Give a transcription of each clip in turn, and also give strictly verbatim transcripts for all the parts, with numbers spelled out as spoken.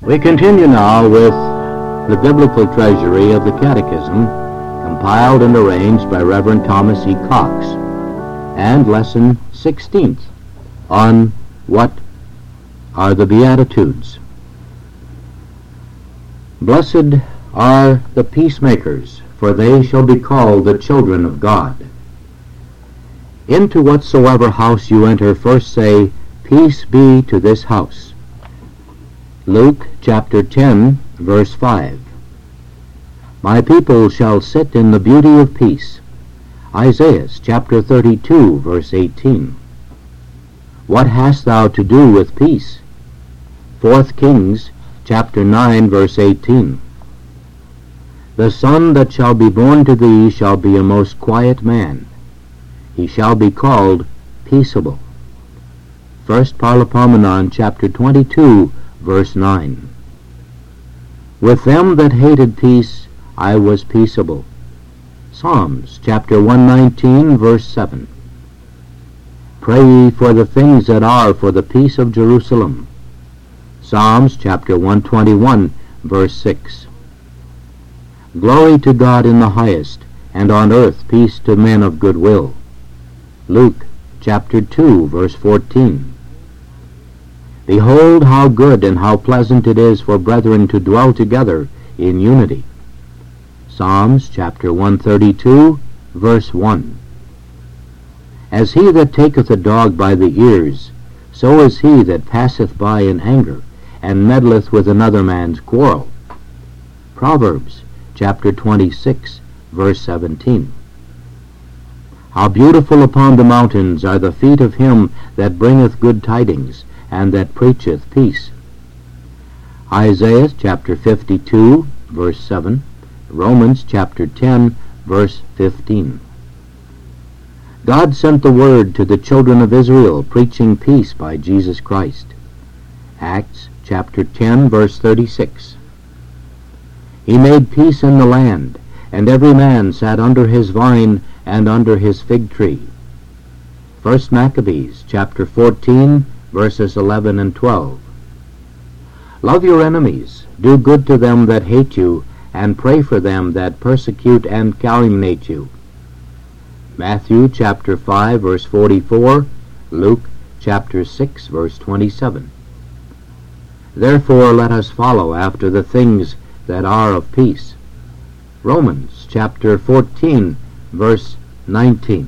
We continue now with the Biblical Treasury of the Catechism, compiled and arranged by Reverend Thomas E. Cox, and Lesson sixteenth on what are the Beatitudes. Blessed are the peacemakers, for they shall be called the children of God. Into whatsoever house you enter, first say, Peace be to this house. Luke chapter ten, verse five. My people shall sit in the beauty of peace. Isaiah chapter thirty-two, verse eighteen. What hast thou to do with peace? Fourth Kings chapter nine, verse eighteen. The son that shall be born to thee shall be a most quiet man. He shall be called peaceable. First Paralipomenon chapter twenty-two, verse nine. With them that hated peace I was peaceable. Psalms chapter one nineteen, verse seven. Pray ye for the things that are for the peace of Jerusalem. Psalms chapter one twenty-one, verse six. Glory to God in the highest, and on earth peace to men of good will. Luke chapter two, verse fourteen. Behold how good and how pleasant it is for brethren to dwell together in unity. Psalms chapter one thirty-two, verse one. As he that taketh a dog by the ears, so is he that passeth by in anger, and meddleth with another man's quarrel. Proverbs chapter twenty-six, verse seventeen. How beautiful upon the mountains are the feet of him that bringeth good tidings, and that preacheth peace. Isaiah chapter fifty-two, verse seven. Romans chapter ten, verse fifteen. God sent the word to the children of Israel, preaching peace by Jesus Christ. Acts chapter ten, verse thirty-six. He made peace in the land, and every man sat under his vine and under his fig tree. First Maccabees chapter fourteen, verses eleven and twelve. Love your enemies, do good to them that hate you, and pray for them that persecute and calumniate you. Matthew chapter five, verse forty-four, Luke chapter six, verse twenty-seven. Therefore let us follow after the things that are of peace. Romans chapter fourteen, verse nineteen.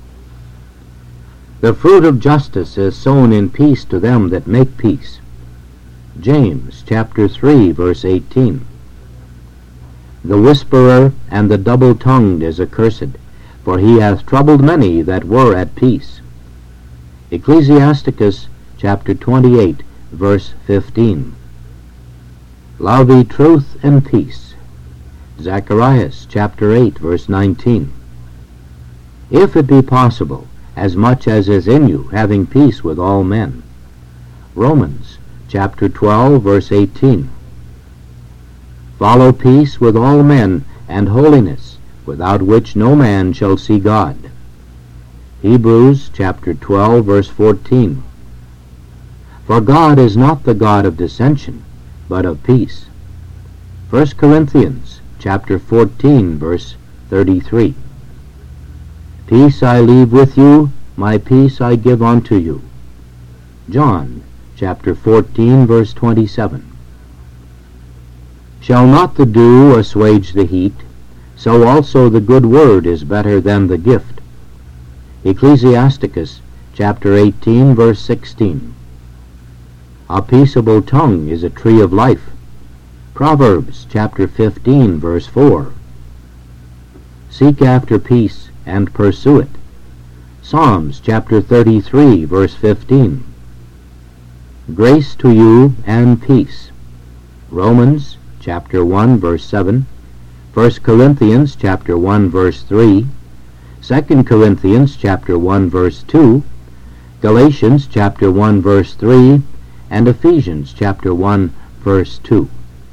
The fruit of justice is sown in peace to them that make peace. James chapter three, verse eighteen. The whisperer and the double-tongued is accursed, for he hath troubled many that were at peace. Ecclesiasticus chapter twenty-eight, verse fifteen. Love ye truth and peace. Zacharias chapter eight, verse nineteen. If it be possible, as much as is in you, having peace with all men. Romans chapter twelve, verse eighteen. Follow peace with all men, and holiness, without which no man shall see God. Hebrews chapter twelve, verse fourteen. For God is not the God of dissension, but of peace. First Corinthians chapter fourteen, verse thirty-three. Peace I leave with you, my peace I give unto you. John chapter fourteen, verse twenty-seven. Shall not the dew assuage the heat? So also the good word is better than the gift. Ecclesiasticus chapter eighteen, verse sixteen. A peaceable tongue is a tree of life. Proverbs chapter fifteen, verse four. Seek after peace and pursue it. Psalms chapter thirty-three, verse fifteen. Grace to you and peace. Romans chapter one, verse seven. First Corinthians chapter one, verse three. Second Corinthians chapter one, verse two. Galatians chapter one, verse three. And Ephesians chapter one, verse two.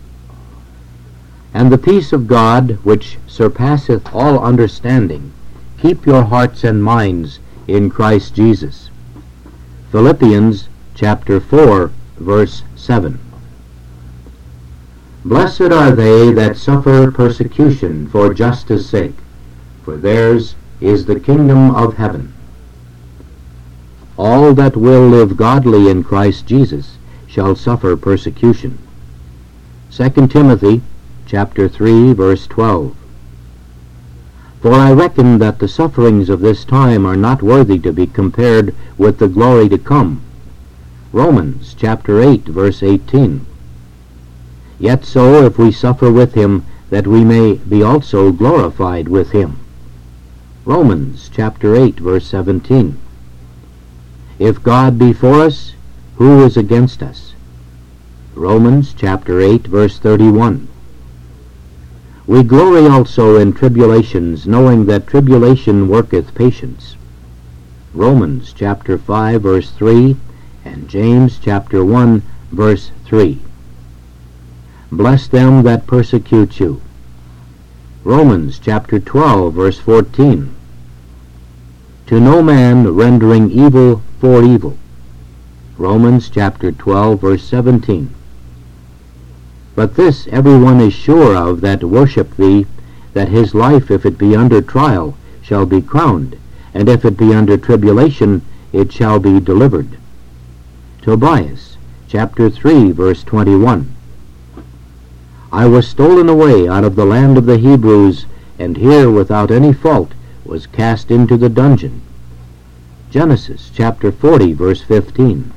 And the peace of God, which surpasseth all understanding, keep your hearts and minds in Christ Jesus. Philippians chapter four, verse seven. Blessed are they that suffer persecution for justice' sake, for theirs is the kingdom of heaven. All that will live godly in Christ Jesus shall suffer persecution. Second Timothy chapter three, verse twelve. For I reckon that the sufferings of this time are not worthy to be compared with the glory to come. Romans chapter eight, verse eighteen. Yet so, if we suffer with him, that we may be also glorified with him. Romans chapter eight, verse seventeen. If God be for us, who is against us? Romans chapter eight, verse thirty-one. We glory also in tribulations, knowing that tribulation worketh patience. Romans chapter five, verse three, and James chapter one, verse three. Bless them that persecute you. Romans chapter twelve, verse fourteen. To no man rendering evil for evil. Romans chapter twelve, verse seventeen. But this every one is sure of that worship thee, that his life, if it be under trial, shall be crowned, and if it be under tribulation, it shall be delivered. Tobias chapter three, verse twenty-one. I was stolen away out of the land of the Hebrews, and here without any fault was cast into the dungeon. Genesis chapter forty, verse fifteen.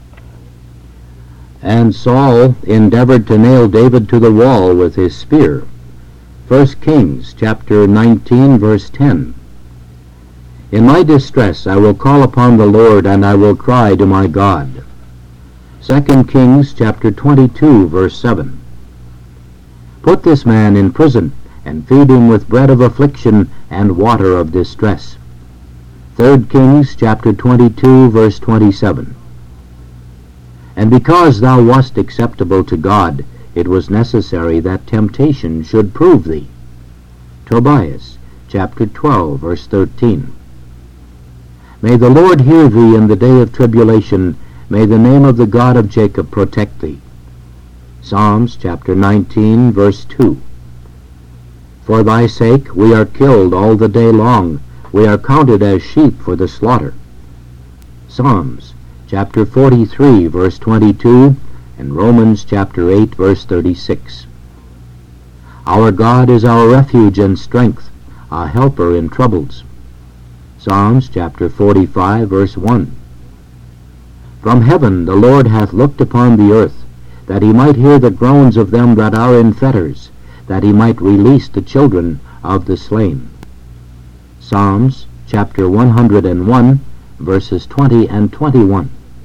And Saul endeavored to nail David to the wall with his spear. First Kings chapter nineteen, verse ten. In my distress I will call upon the Lord, and I will cry to my God. Second Kings chapter twenty-two, verse seven. Put this man in prison, and feed him with bread of affliction and water of distress. Third Kings chapter twenty-two, verse twenty-seven. And because thou wast acceptable to God, it was necessary that temptation should prove thee. Tobias chapter twelve, verse thirteen. May the Lord hear thee in the day of tribulation. May the name of the God of Jacob protect thee. Psalms chapter nineteen, verse two. For thy sake we are killed all the day long. We are counted as sheep for the slaughter. Psalms chapter forty-three, verse twenty-two, and Romans chapter eight, verse thirty-six. Our God is our refuge and strength, a helper in troubles. Psalms chapter forty-five, verse one. From heaven the Lord hath looked upon the earth, that he might hear the groans of them that are in fetters, that he might release the children of the slain. Psalms chapter one hundred one, verses twenty and twenty-one.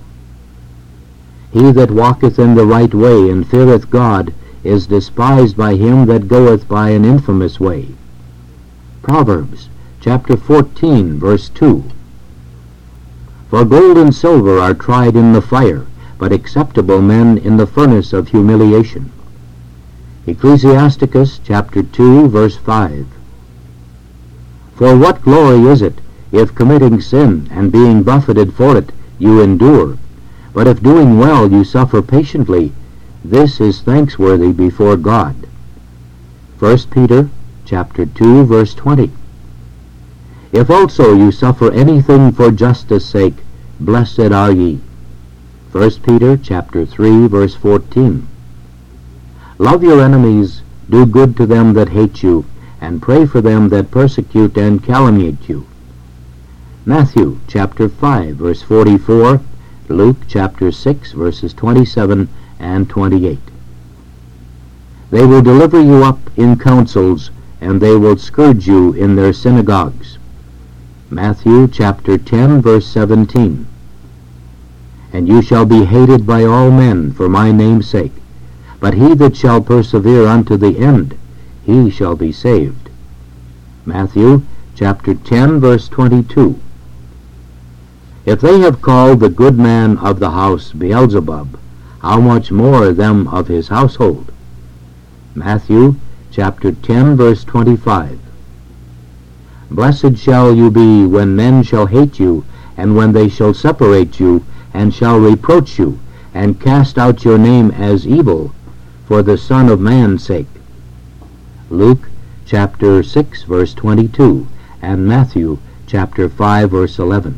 He that walketh in the right way and feareth God is despised by him that goeth by an infamous way. Proverbs chapter fourteen, verse two. For gold and silver are tried in the fire, but acceptable men in the furnace of humiliation. Ecclesiasticus chapter two, verse five. For what glory is it, if committing sin, and being buffeted for it, you endure? But if doing well you suffer patiently, this is thanksworthy before God. First Peter chapter two, verse twenty. If also you suffer anything for justice' sake, blessed are ye. First Peter chapter three, verse fourteen. Love your enemies, do good to them that hate you, and pray for them that persecute and calumniate you. Matthew chapter five, verse forty-four, Luke chapter six, verses twenty-seven and twenty-eight. They will deliver you up in councils, and they will scourge you in their synagogues. Matthew chapter ten, verse seventeen. And you shall be hated by all men for my name's sake, but he that shall persevere unto the end, he shall be saved. Matthew chapter ten, verse twenty-two. If they have called the good man of the house Beelzebub, how much more them of his household? Matthew chapter ten, verse twenty-five. Blessed shall you be when men shall hate you, and when they shall separate you, and shall reproach you, and cast out your name as evil, for the Son of Man's sake. Luke chapter six, verse twenty-two, and Matthew chapter five, verse eleven.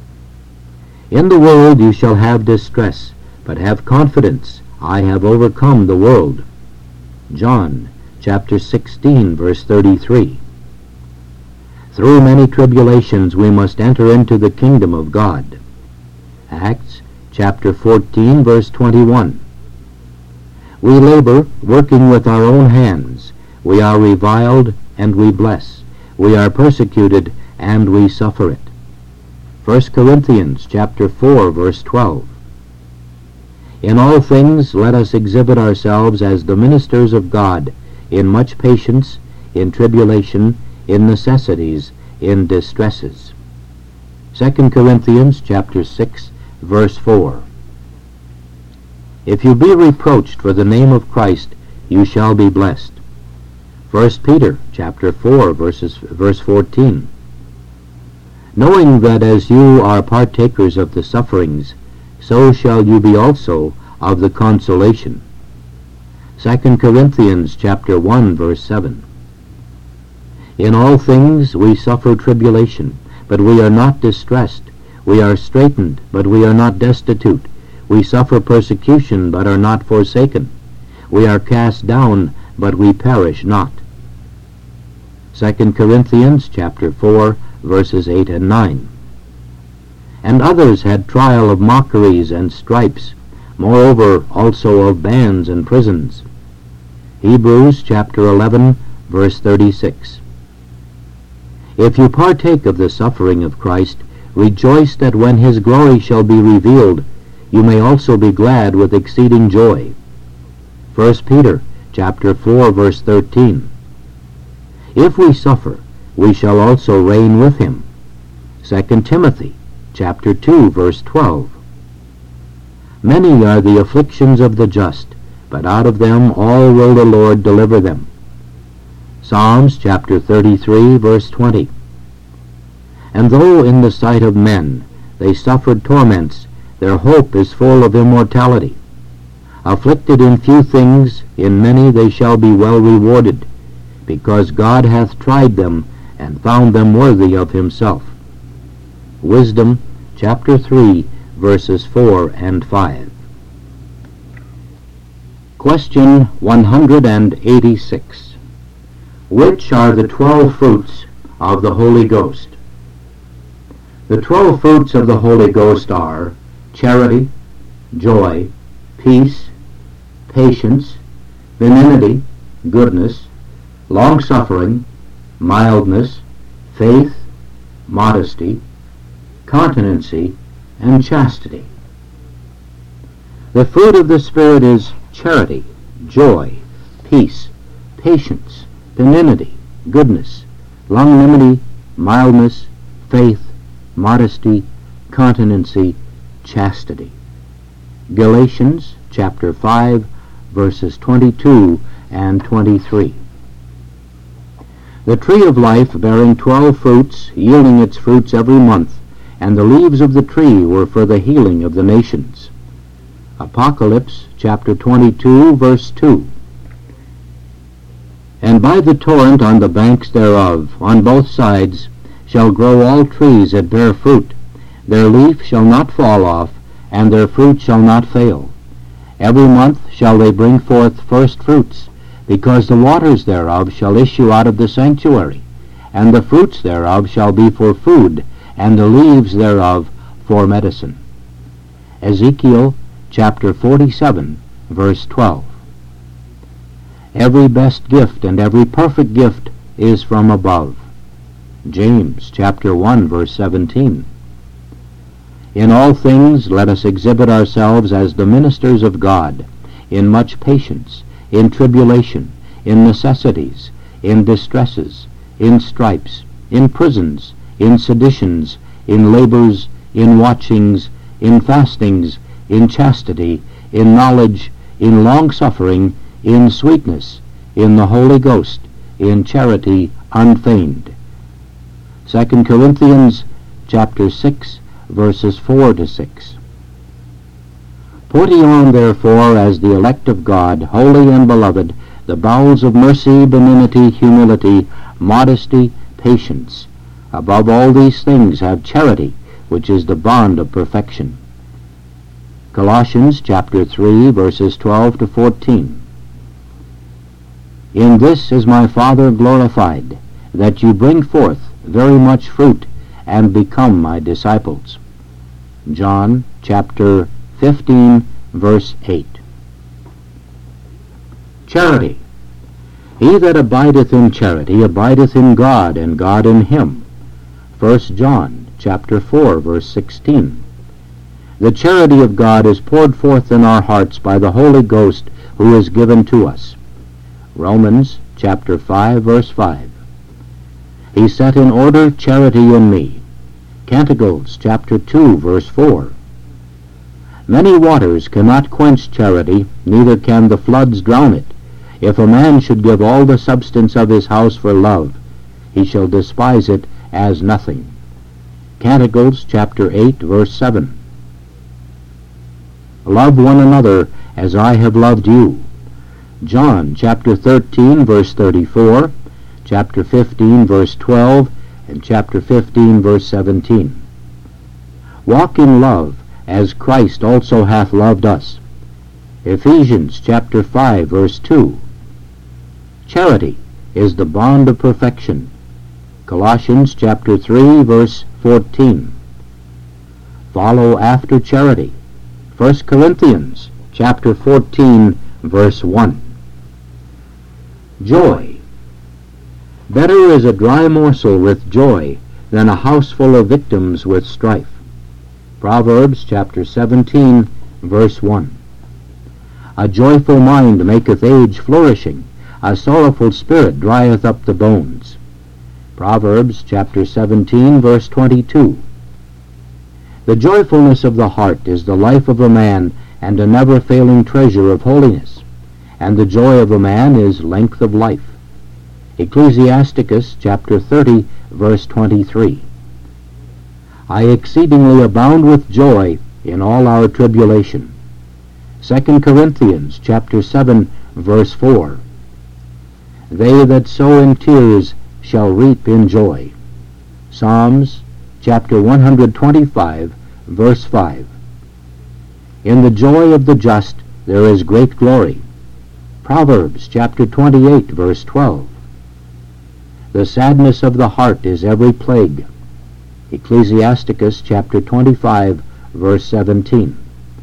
In the world you shall have distress, but have confidence, I have overcome the world. John chapter sixteen, verse thirty-three. Through many tribulations we must enter into the kingdom of God. Acts chapter fourteen, verse twenty-one. We labor, working with our own hands. We are reviled, and we bless. We are persecuted, and we suffer it. First Corinthians chapter four, verse twelve. In all things let us exhibit ourselves as the ministers of God, in much patience, in tribulation, in necessities, in distresses. Second Corinthians chapter six, verse four. If you be reproached for the name of Christ, you shall be blessed. First Peter chapter four, verses, verse fourteen. Knowing that as you are partakers of the sufferings, so shall you be also of the consolation. Second Corinthians chapter one, verse seven. In all things we suffer tribulation, but we are not distressed. We are straitened, but we are not destitute. We suffer persecution, but are not forsaken. We are cast down, but we perish not. Second Corinthians chapter four, verses eight and nine. And others had trial of mockeries and stripes, moreover also of bands and prisons. Hebrews chapter eleven, verse thirty-six. If you partake of the suffering of Christ, rejoice that when his glory shall be revealed, you may also be glad with exceeding joy. First Peter chapter four, verse thirteen. If we suffer, we shall also reign with him. Second Timothy chapter two, verse twelve. Many are the afflictions of the just, but out of them all will the Lord deliver them. Psalms chapter thirty-three, verse twenty. And though in the sight of men they suffered torments, their hope is full of immortality. Afflicted in few things, in many they shall be well rewarded, because God hath tried them, and found them worthy of himself. Wisdom chapter three, verses four and five. Question one hundred eighty-six. Which are the twelve fruits of the Holy Ghost? The twelve fruits of the Holy Ghost are charity, joy, peace, patience, benignity, goodness, long-suffering, mildness, faith, modesty, continency, and chastity. The fruit of the Spirit is charity, joy, peace, patience, benignity, goodness, longanimity, mildness, faith, modesty, continency, chastity. Galatians chapter five, verses twenty-two and twenty-three. The tree of life bearing twelve fruits, yielding its fruits every month, and the leaves of the tree were for the healing of the nations. Apocalypse chapter twenty-two, verse two. And by the torrent on the banks thereof, on both sides, shall grow all trees that bear fruit. Their leaf shall not fall off, and their fruit shall not fail. Every month shall they bring forth first fruits, because the waters thereof shall issue out of the sanctuary, and the fruits thereof shall be for food, and the leaves thereof for medicine. Ezekiel chapter forty-seven, verse twelve. Every best gift and every perfect gift is from above. James chapter one, verse seventeen. In all things let us exhibit ourselves as the ministers of God, in much patience, in tribulation, in necessities, in distresses, in stripes, in prisons, in seditions, in labors, in watchings, in fastings, in chastity, in knowledge, in long-suffering, in sweetness, in the Holy Ghost, in charity unfeigned. Second Corinthians chapter six, verses four to six. Put ye on therefore, as the elect of God, holy and beloved, the bowels of mercy, benignity, humility, modesty, patience. Above all these things have charity, which is the bond of perfection. Colossians chapter three, verses twelve to fourteen. In this is my Father glorified, that you bring forth very much fruit, and become my disciples. John chapter fifteen, verse eight. Charity. He that abideth in charity abideth in God, and God in him. First John chapter four, verse sixteen. The charity of God is poured forth in our hearts by the Holy Ghost, who is given to us. Romans chapter five, verse five. He set in order charity in me. Canticles chapter two, verse four. Many waters cannot quench charity, neither can the floods drown it. If a man should give all the substance of his house for love, he shall despise it as nothing. Canticles chapter eight, verse seven. Love one another as I have loved you. John chapter thirteen, verse thirty-four, chapter fifteen, verse twelve, and chapter fifteen, verse seventeen. Walk in love, as Christ also hath loved us. Ephesians chapter five, verse two. Charity is the bond of perfection. Colossians chapter three, verse fourteen. Follow after charity. First Corinthians chapter fourteen, verse one. Joy. Better is a dry morsel with joy than a house full of victims with strife. Proverbs chapter seventeen, verse one. A joyful mind maketh age flourishing, a sorrowful spirit drieth up the bones. Proverbs chapter seventeen, verse twenty-two. The joyfulness of the heart is the life of a man, and a never-failing treasure of holiness, and the joy of a man is length of life. Ecclesiasticus chapter thirty, verse twenty-three. I exceedingly abound with joy in all our tribulation. Second Corinthians chapter seven, verse four. They that sow in tears shall reap in joy. Psalms chapter one hundred twenty-five, verse five. In the joy of the just there is great glory. Proverbs chapter twenty-eight, verse twelve. The sadness of the heart is every plague. Ecclesiasticus chapter twenty-five, verse seventeen.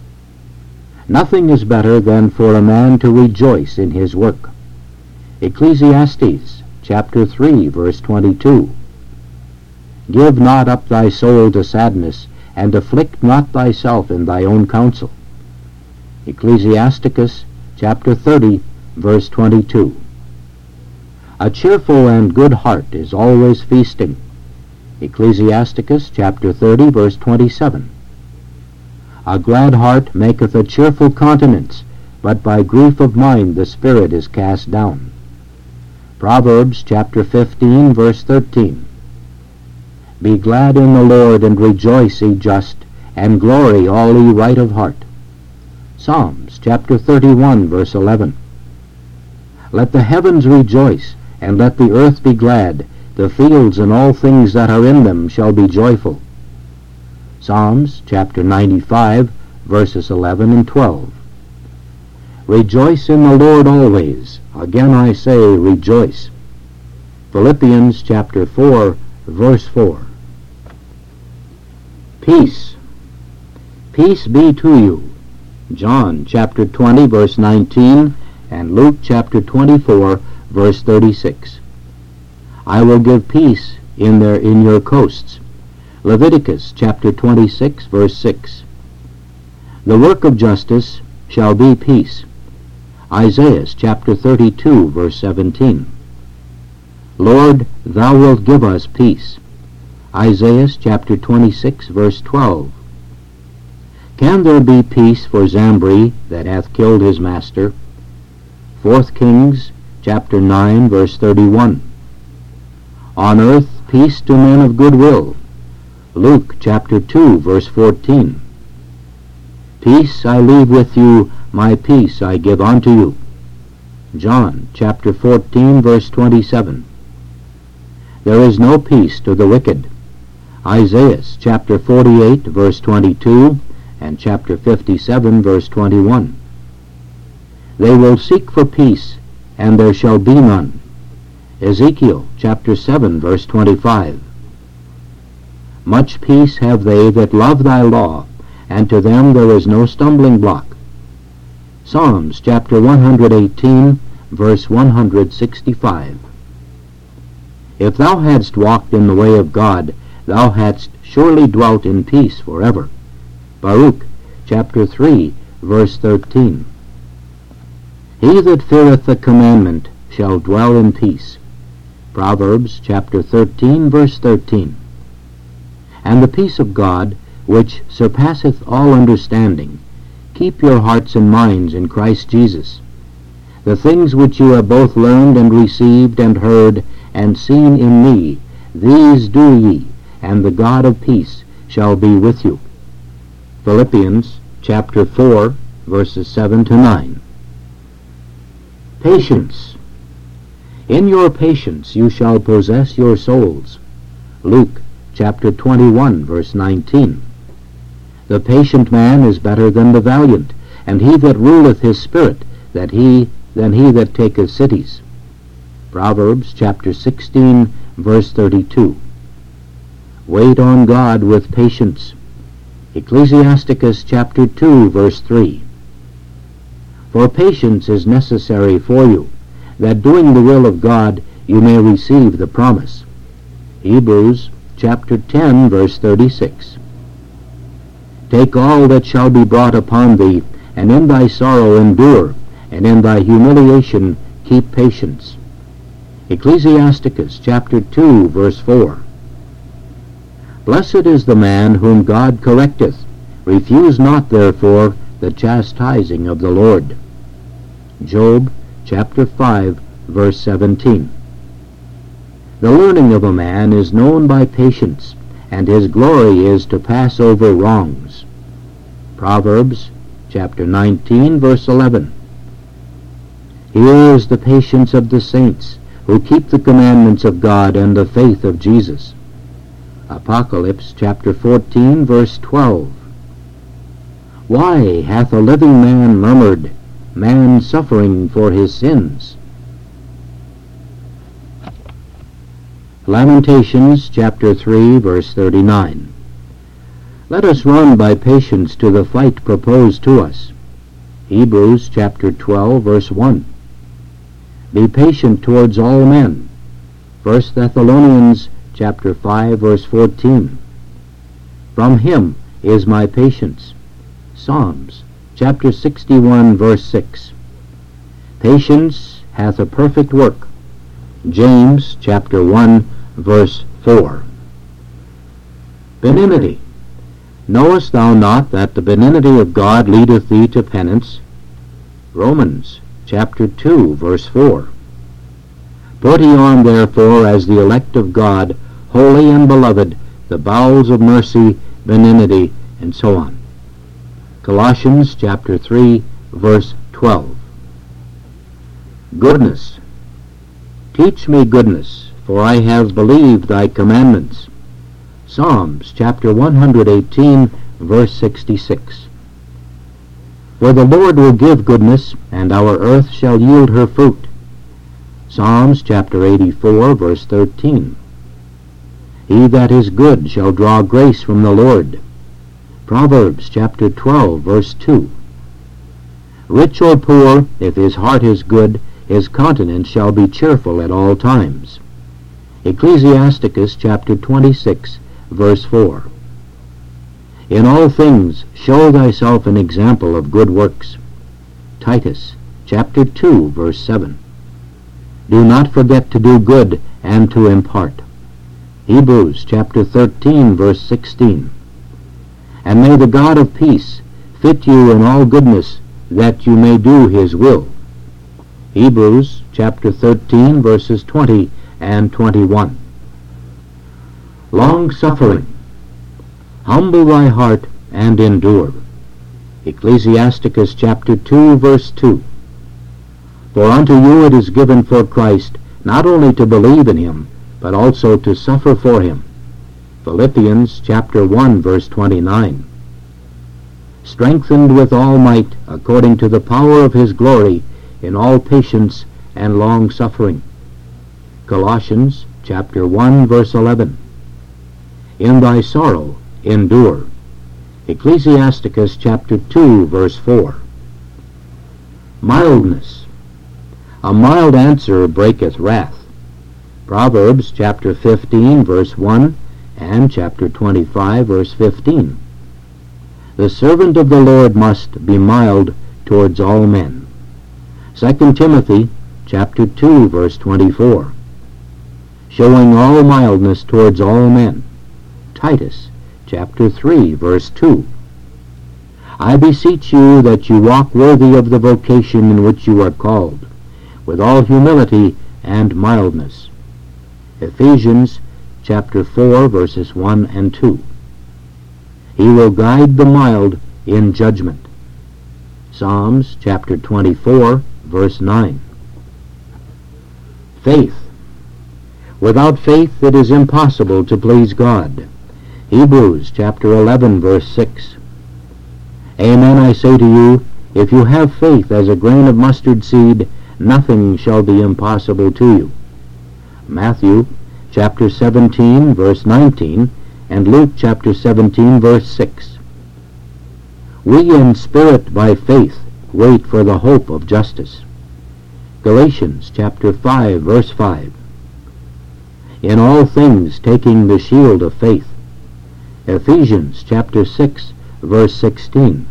Nothing is better than for a man to rejoice in his work. Ecclesiastes chapter three, verse twenty-two. Give not up thy soul to sadness, and afflict not thyself in thy own counsel. Ecclesiasticus chapter thirty, verse twenty-two. A cheerful and good heart is always feasting. Ecclesiasticus chapter thirty, verse twenty-seven. A glad heart maketh a cheerful countenance, but by grief of mind the spirit is cast down. Proverbs chapter fifteen, verse thirteen. Be glad in the Lord, and rejoice, ye just, and glory, all ye right of heart. Psalms chapter thirty-one, verse eleven. Let the heavens rejoice, and let the earth be glad. The fields and all things that are in them shall be joyful. Psalms chapter ninety-five, verses eleven and twelve. Rejoice in the Lord always. Again I say, rejoice. Philippians chapter four, verse four. Peace. Peace be to you. John chapter twenty, verse nineteen, and Luke chapter twenty-four, verse thirty-six. I will give peace in their in your coasts. Leviticus chapter twenty-six, verse six. The work of justice shall be peace. Isaiah chapter thirty-two, verse seventeen. Lord, thou wilt give us peace. Isaiah chapter twenty-six, verse twelve. Can there be peace for Zambri that hath killed his master? Fourth Kings chapter nine, verse thirty-one. On earth peace to men of good will. Luke chapter two, verse fourteen. Peace I leave with you, my peace I give unto you. John chapter fourteen, verse twenty-seven. There is no peace to the wicked. Isaiah chapter forty-eight, verse twenty-two, and chapter fifty-seven, verse twenty-one. They will seek for peace, and there shall be none. Ezekiel chapter seven, verse twenty-five. Much peace have they that love thy law, and to them there is no stumbling block. Psalms chapter one hundred eighteen, verse one hundred sixty-five. If thou hadst walked in the way of God, thou hadst surely dwelt in peace forever. Baruch chapter three, verse thirteen. He that feareth the commandment shall dwell in peace. Proverbs chapter thirteen, verse thirteen. And the peace of God, which surpasseth all understanding, keep your hearts and minds in Christ Jesus. The things which you have both learned and received and heard and seen in me, these do ye, and the God of peace shall be with you. Philippians chapter four, verses seven to nine. Patience. In your patience you shall possess your souls. Luke chapter twenty-one, verse nineteen. The patient man is better than the valiant, and he that ruleth his spirit that he than he that taketh cities. Proverbs chapter sixteen, verse thirty-two. Wait on God with patience. Ecclesiasticus chapter two, verse three. For patience is necessary for you, that doing the will of God you may receive the promise. Hebrews chapter ten, verse thirty-six. Take all that shall be brought upon thee, and in thy sorrow endure, and in thy humiliation keep patience. Ecclesiasticus chapter two, verse four. Blessed is the man whom God correcteth. Refuse not, therefore, the chastising of the Lord. Job chapter five, verse seventeen. The learning of a man is known by patience, and his glory is to pass over wrongs. Proverbs chapter nineteen, verse eleven. Here is the patience of the saints, who keep the commandments of God and the faith of Jesus. Apocalypse chapter fourteen, verse twelve. Why hath a living man murmured, man suffering for his sins? Lamentations chapter three, verse thirty-nine. Let us run by patience to the fight proposed to us. Hebrews chapter twelve, verse one. Be patient towards all men. First Thessalonians chapter five, verse fourteen. From him is my patience. Psalms chapter sixty-one, verse six. Patience hath a perfect work. James chapter one, verse four. Benignity. Knowest thou not that the benignity of God leadeth thee to penance? Romans chapter two, verse four. Put ye on therefore as the elect of God, holy and beloved, the bowels of mercy, benignity, and so on. Colossians chapter three, verse twelve. Goodness. Teach me goodness, for I have believed thy commandments. Psalms chapter one hundred eighteen, verse sixty-six. For the Lord will give goodness, and our earth shall yield her fruit. Psalms chapter eighty-four, verse thirteen. He that is good shall draw grace from the Lord. Proverbs chapter twelve, verse two. Rich or poor, if his heart is good, his countenance shall be cheerful at all times. Ecclesiasticus chapter twenty-six, verse four. In all things show thyself an example of good works. Titus chapter two, verse seven. Do not forget to do good and to impart. Hebrews chapter thirteen, verse sixteen. And may the God of peace fit you in all goodness, that you may do his will. Hebrews chapter thirteen, verses twenty and twenty-one. Long-suffering. Humble thy heart and endure. Ecclesiasticus chapter two, verse two. For unto you it is given for Christ not only to believe in him, but also to suffer for him. Philippians chapter one, verse twenty-nine. Strengthened with all might, according to the power of his glory, in all patience and long-suffering. Colossians chapter one, verse eleven. In thy sorrow endure. Ecclesiasticus chapter two, verse four. Mildness. A mild answer breaketh wrath. Proverbs chapter fifteen, verse one, and chapter twenty-five, verse fifteen. The servant of the Lord must be mild towards all men. Second Timothy chapter two, verse twenty-four. Showing all mildness towards all men. Titus chapter three, verse two. I beseech you that you walk worthy of the vocation in which you are called, with all humility and mildness. Ephesians chapter four, verses one and two. He will guide the mild in judgment. Psalms chapter twenty-four, verse nine. Faith. Without faith it is impossible to please God. Hebrews chapter eleven, verse six. Amen, I say to you, if you have faith as a grain of mustard seed, nothing shall be impossible to you. Matthew chapter seventeen, verse nineteen, and Luke chapter seventeen, verse six. We in spirit by faith wait for the hope of justice. Galatians chapter five, verse five. In all things taking the shield of faith. Ephesians chapter six, verse sixteen.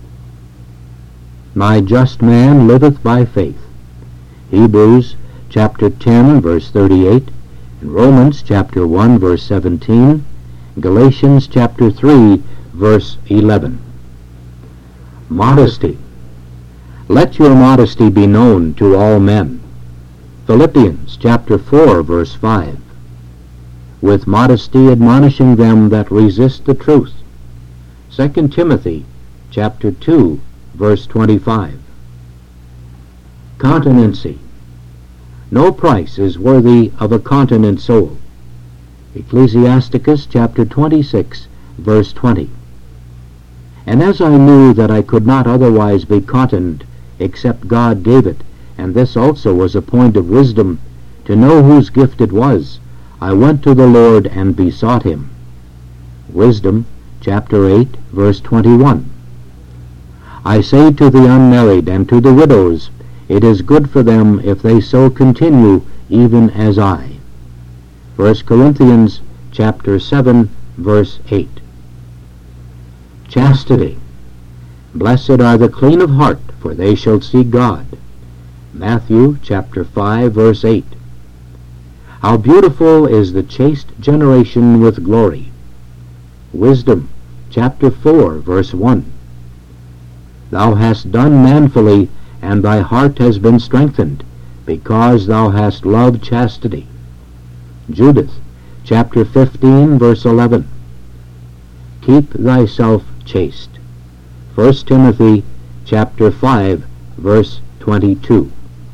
My just man liveth by faith. Hebrews chapter ten, verse thirty-eight, and Romans chapter one, verse seventeen, Galatians chapter three, verse eleven. Modesty. Let your modesty be known to all men. Philippians chapter four, verse five. With modesty admonishing them that resist the truth. Second Timothy chapter two, verse twenty-five. Continency. No price is worthy of a continent soul. Ecclesiasticus chapter twenty-six, verse twenty. And as I knew that I could not otherwise be continent except God gave it, and this also was a point of wisdom, to know whose gift it was, I went to the Lord and besought him. Wisdom chapter eight, verse twenty-one. I say to the unmarried and to the widows, it is good for them if they so continue, even as I. First Corinthians chapter seven, verse eight. Chastity. Blessed are the clean of heart, for they shall see God. Matthew chapter five, verse eight. How beautiful is the chaste generation with glory. Wisdom chapter four, verse one. Thou hast done manfully, and thy heart has been strengthened, because thou hast loved chastity. Judith chapter fifteen, verse eleven. Keep thyself chaste. First Timothy chapter five, verse twenty-two.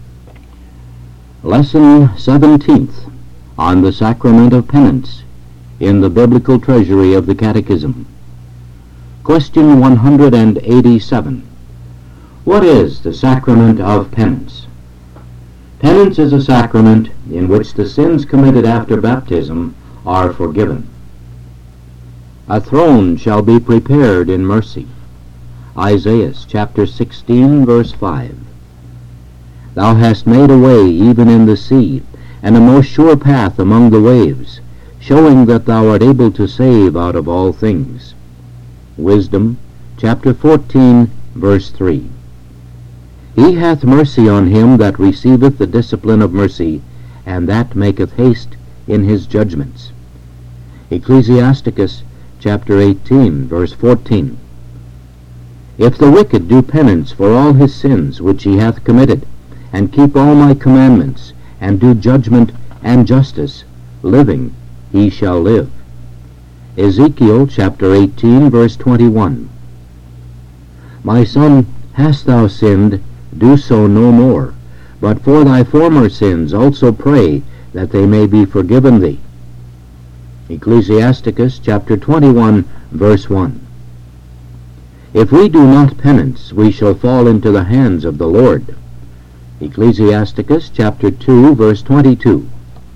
Lesson seventeenth, on the sacrament of penance, in the Biblical Treasury of the Catechism. Question one hundred eighty-seven. What is the sacrament of penance? Penance is a sacrament in which the sins committed after baptism are forgiven. A throne shall be prepared in mercy. Isaiah chapter sixteen, verse five. Thou hast made a way even in the sea, and a most sure path among the waves, showing that thou art able to save out of all things. Wisdom chapter fourteen, verse three. He hath mercy on him that receiveth the discipline of mercy, and that maketh haste in his judgments. Ecclesiasticus chapter eighteen, verse fourteen. If the wicked do penance for all his sins which he hath committed, and keep all my commandments, and do judgment and justice, living he shall live. Ezekiel chapter eighteen, verse twenty-one. My son, hast thou sinned? Do so no more. But for thy former sins also pray, that they may be forgiven thee. Ecclesiasticus chapter twenty-one, verse one. If we do not penance, we shall fall into the hands of the Lord. Ecclesiasticus chapter two, verse twenty-two.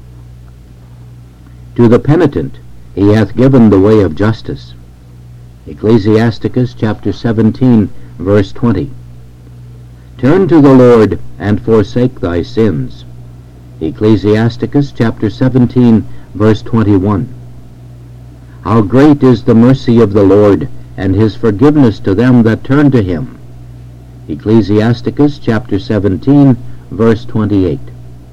To the penitent he hath given the way of justice. Ecclesiasticus chapter seventeen, verse twenty. Turn to the Lord, and forsake thy sins. Ecclesiasticus chapter seventeen, verse twenty-one. How great is the mercy of the Lord, and his forgiveness to them that turn to him. Ecclesiasticus chapter seventeen, verse twenty-eight.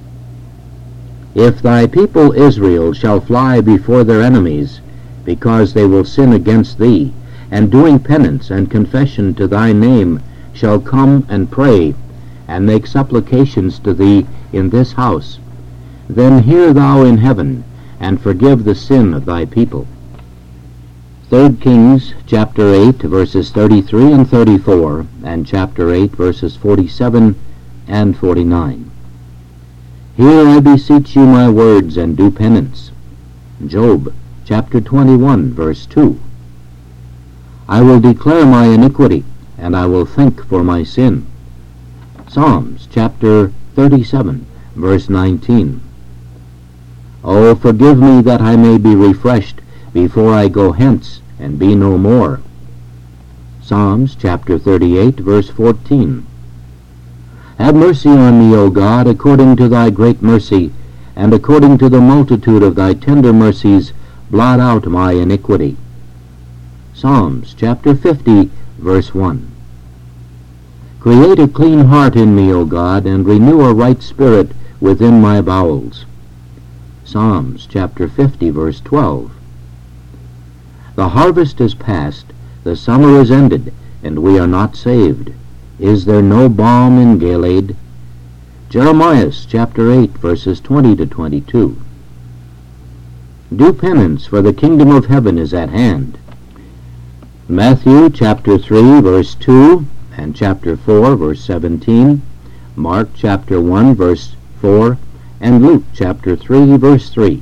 If thy people Israel shall fly before their enemies, because they will sin against thee, and doing penance and confession to thy name shall come and pray, and make supplications to thee in this house, then hear thou in heaven, and forgive the sin of thy people. Third Kings chapter eight, verses thirty-three and thirty-four, and chapter eight, verses forty-seven and forty-nine. Hear, I beseech you, my words, and do penance. Job chapter twenty-one, verse two. I will declare my iniquity, and I will think for my sin. Psalms chapter thirty-seven, verse nineteen. O forgive me that I may be refreshed before I go hence, and be no more. Psalms chapter thirty-eight, verse fourteen. Have mercy on me, O God, according to thy great mercy, and according to the multitude of thy tender mercies, blot out my iniquity. Psalms chapter fifty, verse one. Create a clean heart in me, O God, and renew a right spirit within my bowels. Psalms chapter fifty, verse twelve. The harvest is past, the summer is ended, and we are not saved. Is there no balm in Gilead? Jeremiah chapter eight, verses twenty to twenty-two. Do penance, for the kingdom of heaven is at hand. Matthew chapter three, verse two, and chapter four, verse seventeen, Mark chapter one, verse four, and Luke chapter three, verse three.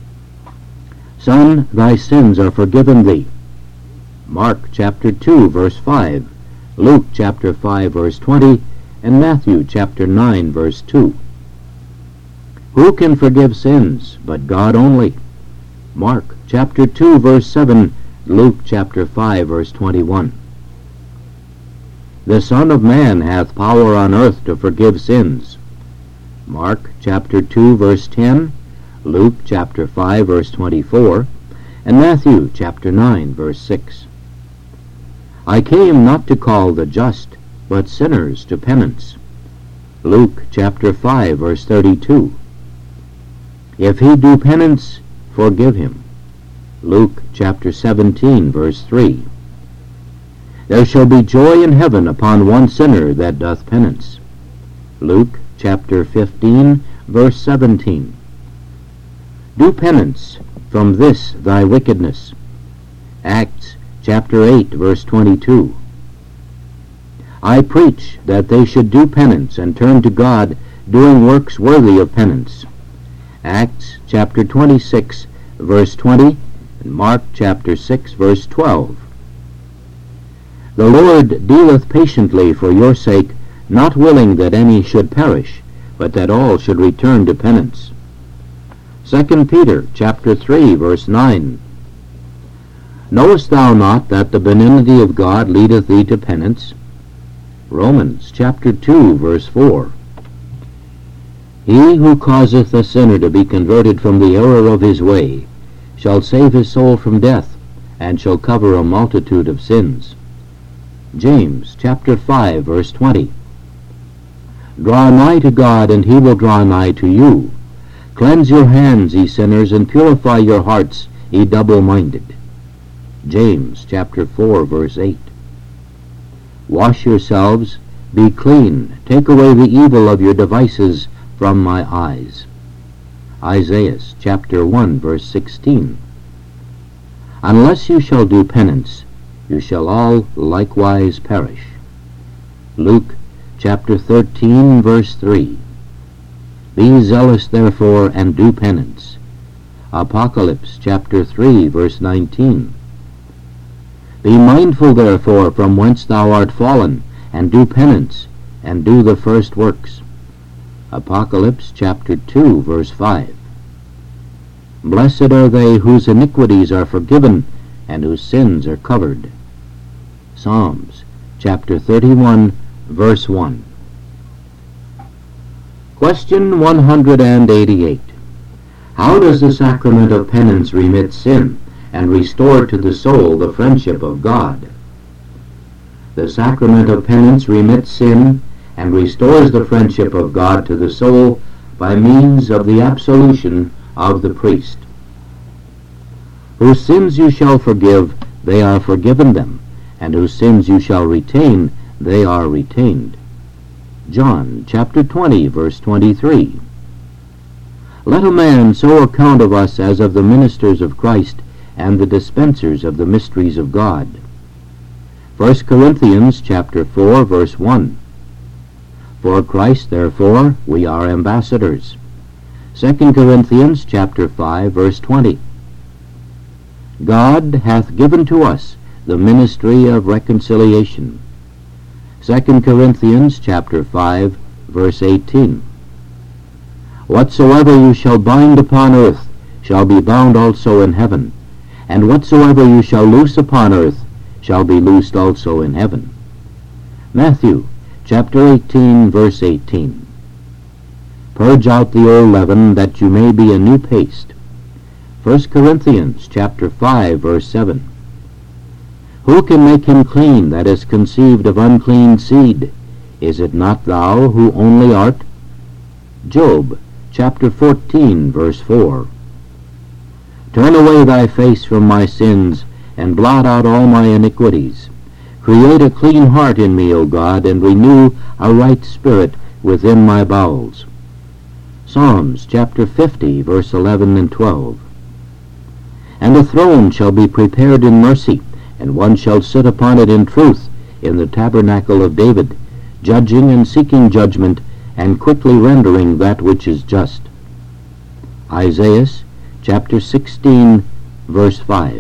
Son, thy sins are forgiven thee. Mark chapter two, verse five, Luke chapter five, verse twenty, and Matthew chapter nine, verse two. Who can forgive sins but God only? Mark chapter two, verse seven, Luke chapter five, verse twenty-one. The Son of Man hath power on earth to forgive sins. Mark chapter two, verse ten, Luke chapter five, verse twenty-four, and Matthew chapter nine, verse six. I came not to call the just, but sinners to penance. Luke chapter five, verse thirty-two. If he do penance, forgive him. Luke chapter seventeen, verse three. There shall be joy in heaven upon one sinner that doth penance. Luke chapter fifteen, verse seventeen. Do penance from this thy wickedness. Acts chapter eight, verse twenty-two. I preach that they should do penance and turn to God, doing works worthy of penance. Acts chapter twenty-six, verse twenty, and Mark chapter six, verse twelve. The Lord dealeth patiently for your sake, not willing that any should perish, but that all should return to penance. Second Peter chapter three, verse nine. Knowest thou not that the benignity of God leadeth thee to penance? Romans chapter two, verse four. He who causeth a sinner to be converted from the error of his way shall save his soul from death, and shall cover a multitude of sins. James chapter five, verse twenty. Draw nigh to God, and he will draw nigh to you. Cleanse your hands, ye sinners, and purify your hearts, ye double-minded. James chapter four, verse eight. Wash yourselves, be clean, take away the evil of your devices from my eyes. Isaiah chapter one, verse sixteen. Unless you shall do penance, you shall all likewise perish. Luke chapter thirteen, verse three. Be zealous therefore, and do penance. Apocalypse chapter three, verse nineteen. Be mindful therefore from whence thou art fallen, and do penance, and do the first works. Apocalypse chapter two, verse five. Blessed are they whose iniquities are forgiven, and whose sins are covered. Psalms chapter thirty-one, verse one. Question one hundred eighty-eight. How does the sacrament of penance remit sin, and restore to the soul the friendship of God? The sacrament of penance remits sin, and restores the friendship of God to the soul by means of the absolution of the priest. Whose sins you shall forgive, they are forgiven them, and whose sins you shall retain, they are retained. John chapter twenty, verse twenty-three. Let a man so account of us as of the ministers of Christ, and the dispensers of the mysteries of God. First Corinthians chapter four, verse one. For Christ, therefore, we are ambassadors. Second Corinthians chapter five, verse twenty. God hath given to us the ministry of reconciliation. Second Corinthians chapter five, verse eighteen. Whatsoever you shall bind upon earth shall be bound also in heaven, and whatsoever you shall loose upon earth shall be loosed also in heaven. Matthew chapter eighteen, verse eighteen. Purge out the old leaven, that you may be a new paste. First Corinthians chapter five, verse seven. Who can make him clean that is conceived of unclean seed? Is it not thou who only art? Job chapter fourteen, verse four. Turn away thy face from my sins, and blot out all my iniquities. Create a clean heart in me, O God, and renew a right spirit within my bowels. Psalms chapter fifty, verse eleven and twelve. And a throne shall be prepared in mercy, and one shall sit upon it in truth, in the tabernacle of David, judging and seeking judgment, and quickly rendering that which is just. Isaiah chapter sixteen, verse five.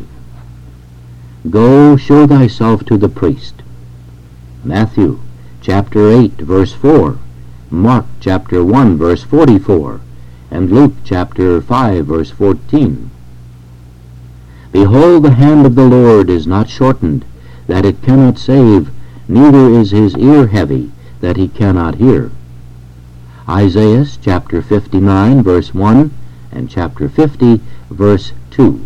Go, show thyself to the priest. Matthew chapter eight, verse four, Mark chapter one, verse forty-four, and Luke chapter five, verse fourteen. Behold, the hand of the Lord is not shortened, that it cannot save, neither is his ear heavy, that he cannot hear. Isaiah chapter fifty-nine, verse one, and chapter fifty, verse two.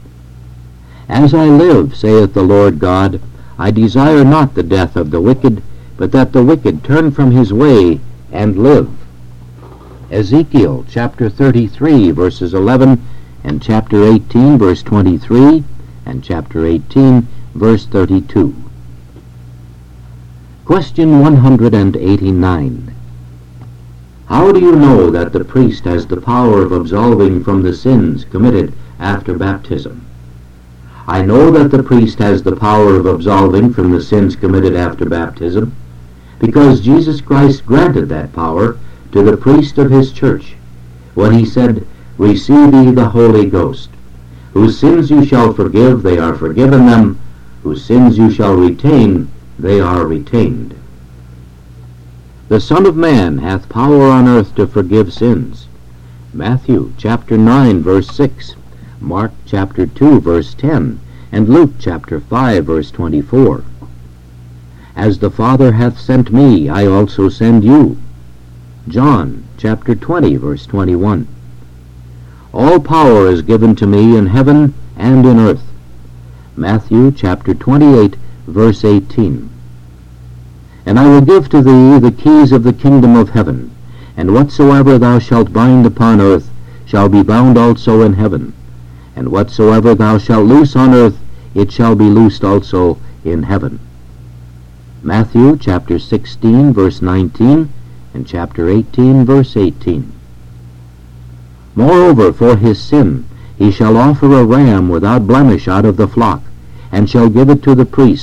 As I live, saith the Lord God, I desire not the death of the wicked, but that the wicked turn from his way and live. Ezekiel chapter thirty-three, verses eleven, and chapter eighteen, verse twenty-three, and chapter eighteen, verse thirty-two. Question one hundred eighty-nine. How do you know that the priest has the power of absolving from the sins committed after baptism? I know that the priest has the power of absolving from the sins committed after baptism, because Jesus Christ granted that power to the priest of his church, when he said, Receive ye the Holy Ghost. Whose sins you shall forgive, they are forgiven them. Whose sins you shall retain, they are retained. The Son of Man hath power on earth to forgive sins. Matthew chapter nine, verse six, Mark chapter two, verse ten, and Luke chapter five, verse twenty-four. As the Father hath sent me, I also send you. John chapter twenty, verse twenty-one. All power is given to me in heaven and in earth. Matthew chapter twenty-eight, verse eighteen. And I will give to thee the keys of the kingdom of heaven, and whatsoever thou shalt bind upon earth shall be bound also in heaven, and whatsoever thou shalt loose on earth, it shall be loosed also in heaven. Matthew chapter sixteen, verse nineteen, and chapter eighteen, verse eighteen. Moreover, for his sin, he shall offer a ram without blemish out of the flock, and shall give it to the priest,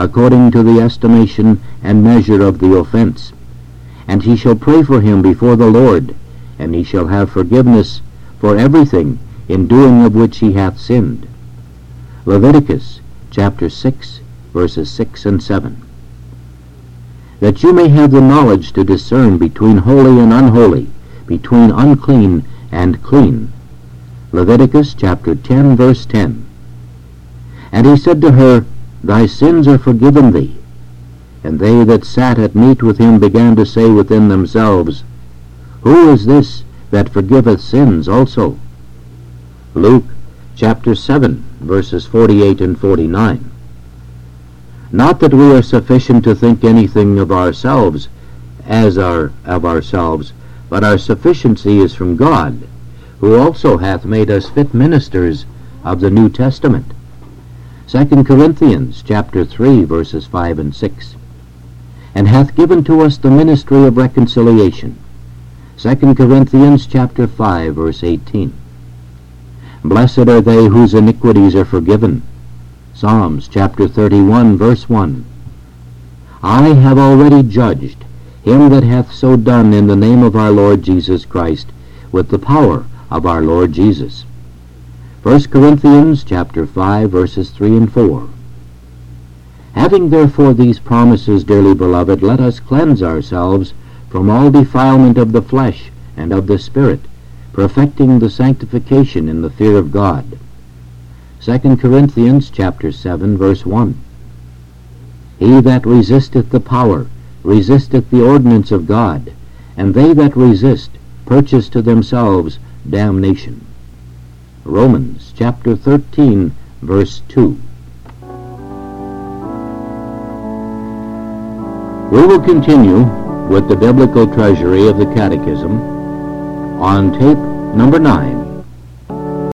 according to the estimation and measure of the offense. And he shall pray for him before the Lord, and he shall have forgiveness for everything in doing of which he hath sinned. Leviticus chapter six, verses six and seven. That you may have the knowledge to discern between holy and unholy, between unclean and clean. Leviticus chapter ten, verse ten. And he said to her, Thy sins are forgiven thee. And they that sat at meat with him began to say within themselves, Who is this that forgiveth sins also? Luke chapter seven, verses forty-eight and forty-nine. Not that we are sufficient to think anything of ourselves as our of ourselves, but our sufficiency is from God, who also hath made us fit ministers of the New Testament. Second Corinthians chapter three, verses five and six. And hath given to us the ministry of reconciliation. Second Corinthians chapter five, verse eighteen. Blessed are they whose iniquities are forgiven. Psalms chapter thirty-one, verse one. I have already judged him that hath so done in the name of our Lord Jesus Christ, with the power of our Lord Jesus. First Corinthians chapter five, verses three and four. Having therefore these promises, dearly beloved, let us cleanse ourselves from all defilement of the flesh and of the spirit, perfecting the sanctification in the fear of God. Second Corinthians chapter seven, verse one. He that resisteth the power resisteth the ordinance of God, and they that resist purchase to themselves damnation. Romans chapter thirteen, verse two. We will continue with the Biblical Treasury of the Catechism on tape number nine.